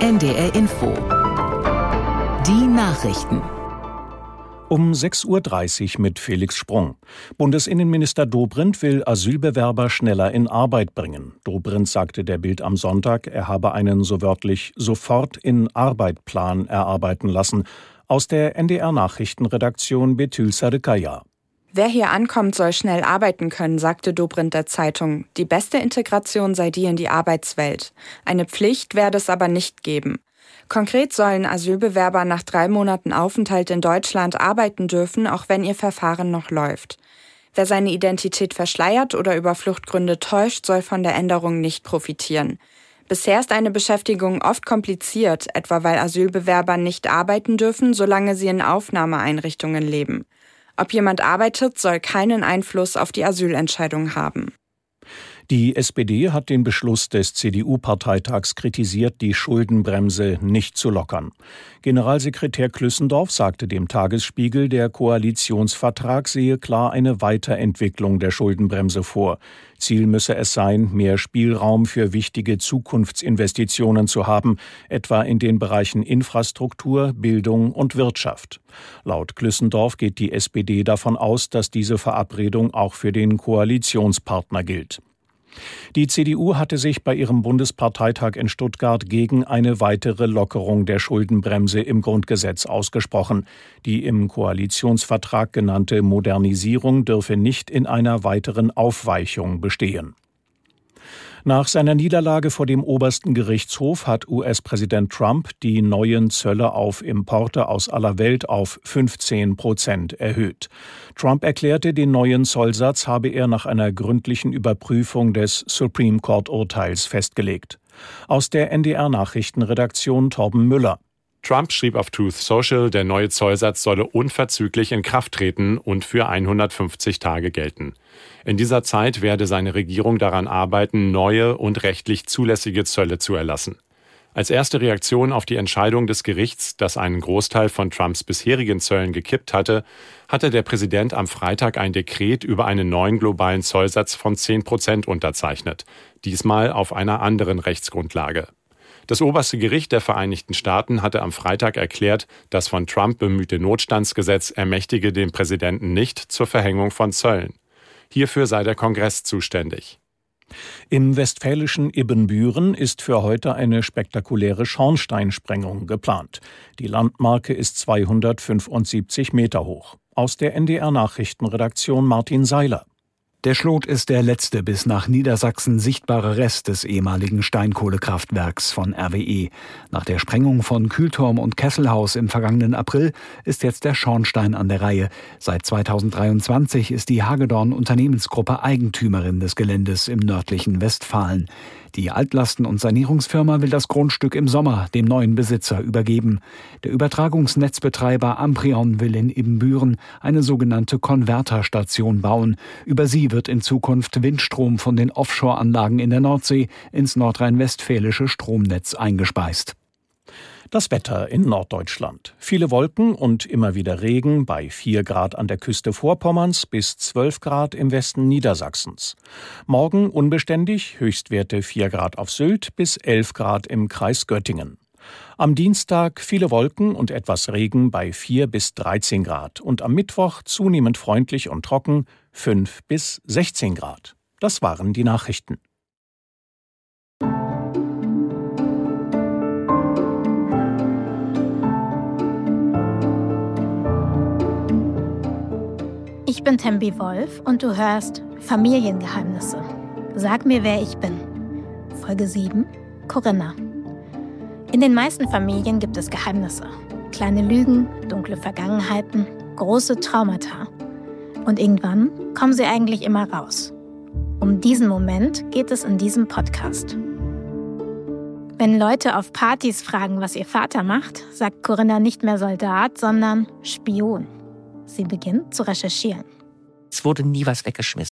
NDR Info. Die Nachrichten. Um 6.30 Uhr mit Felix Sprung. Bundesinnenminister Dobrindt will Asylbewerber schneller in Arbeit bringen. Dobrindt sagte der Bild am Sonntag, er habe einen so wörtlich Sofort-in-Arbeit-Plan erarbeiten lassen. Aus der NDR-Nachrichtenredaktion Betül Sadekaya. Wer hier ankommt, soll schnell arbeiten können, sagte Dobrindt der Zeitung. Die beste Integration sei die in die Arbeitswelt. Eine Pflicht werde es aber nicht geben. Konkret sollen Asylbewerber nach 3 Monaten Aufenthalt in Deutschland arbeiten dürfen, auch wenn ihr Verfahren noch läuft. Wer seine Identität verschleiert oder über Fluchtgründe täuscht, soll von der Änderung nicht profitieren. Bisher ist eine Beschäftigung oft kompliziert, etwa weil Asylbewerber nicht arbeiten dürfen, solange sie in Aufnahmeeinrichtungen leben. Ob jemand arbeitet, soll keinen Einfluss auf die Asylentscheidung haben. Die SPD hat den Beschluss des CDU-Parteitags kritisiert, die Schuldenbremse nicht zu lockern. Generalsekretär Klüssendorf sagte dem Tagesspiegel, der Koalitionsvertrag sehe klar eine Weiterentwicklung der Schuldenbremse vor. Ziel müsse es sein, mehr Spielraum für wichtige Zukunftsinvestitionen zu haben, etwa in den Bereichen Infrastruktur, Bildung und Wirtschaft. Laut Klüssendorf geht die SPD davon aus, dass diese Verabredung auch für den Koalitionspartner gilt. Die CDU hatte sich bei ihrem Bundesparteitag in Stuttgart gegen eine weitere Lockerung der Schuldenbremse im Grundgesetz ausgesprochen. Die im Koalitionsvertrag genannte Modernisierung dürfe nicht in einer weiteren Aufweichung bestehen. Nach seiner Niederlage vor dem obersten Gerichtshof hat US-Präsident Trump die neuen Zölle auf Importe aus aller Welt auf 15% erhöht. Trump erklärte, den neuen Zollsatz habe er nach einer gründlichen Überprüfung des Supreme Court-Urteils festgelegt. Aus der NDR-Nachrichtenredaktion Torben Müller. Trump schrieb auf Truth Social, der neue Zollsatz solle unverzüglich in Kraft treten und für 150 Tage gelten. In dieser Zeit werde seine Regierung daran arbeiten, neue und rechtlich zulässige Zölle zu erlassen. Als erste Reaktion auf die Entscheidung des Gerichts, das einen Großteil von Trumps bisherigen Zöllen gekippt hatte, hatte der Präsident am Freitag ein Dekret über einen neuen globalen Zollsatz von 10% unterzeichnet, diesmal auf einer anderen Rechtsgrundlage. Das oberste Gericht der Vereinigten Staaten hatte am Freitag erklärt, das von Trump bemühte Notstandsgesetz ermächtige den Präsidenten nicht zur Verhängung von Zöllen. Hierfür sei der Kongress zuständig. Im westfälischen Ibbenbüren ist für heute eine spektakuläre Schornsteinsprengung geplant. Die Landmarke ist 275 Meter hoch. Aus der NDR-Nachrichtenredaktion Martin Seiler. Der Schlot ist der letzte bis nach Niedersachsen sichtbare Rest des ehemaligen Steinkohlekraftwerks von RWE. Nach der Sprengung von Kühlturm und Kesselhaus im vergangenen April ist jetzt der Schornstein an der Reihe. Seit 2023 ist die Hagedorn Unternehmensgruppe Eigentümerin des Geländes im nördlichen Westfalen. Die Altlasten- und Sanierungsfirma will das Grundstück im Sommer dem neuen Besitzer übergeben. Der Übertragungsnetzbetreiber Amprion will in Ibbenbüren eine sogenannte Konverterstation bauen. Über sie wird in Zukunft Windstrom von den Offshore-Anlagen in der Nordsee ins nordrhein-westfälische Stromnetz eingespeist. Das Wetter in Norddeutschland. Viele Wolken und immer wieder Regen bei 4 Grad an der Küste Vorpommerns bis 12 Grad im Westen Niedersachsens. Morgen unbeständig, Höchstwerte 4 Grad auf Sylt bis 11 Grad im Kreis Göttingen. Am Dienstag viele Wolken und etwas Regen bei 4 bis 13 Grad und am Mittwoch zunehmend freundlich und trocken 5 bis 16 Grad. Das waren die Nachrichten. Ich bin Tembi Wolf und du hörst Familiengeheimnisse. Sag mir, wer ich bin. Folge 7, Corinna. In den meisten Familien gibt es Geheimnisse. Kleine Lügen, dunkle Vergangenheiten, große Traumata. Und irgendwann kommen sie eigentlich immer raus. Um diesen Moment geht es in diesem Podcast. Wenn Leute auf Partys fragen, was ihr Vater macht, sagt Corinna nicht mehr Soldat, sondern Spion. Sie beginnt zu recherchieren. Es wurde nie was weggeschmissen.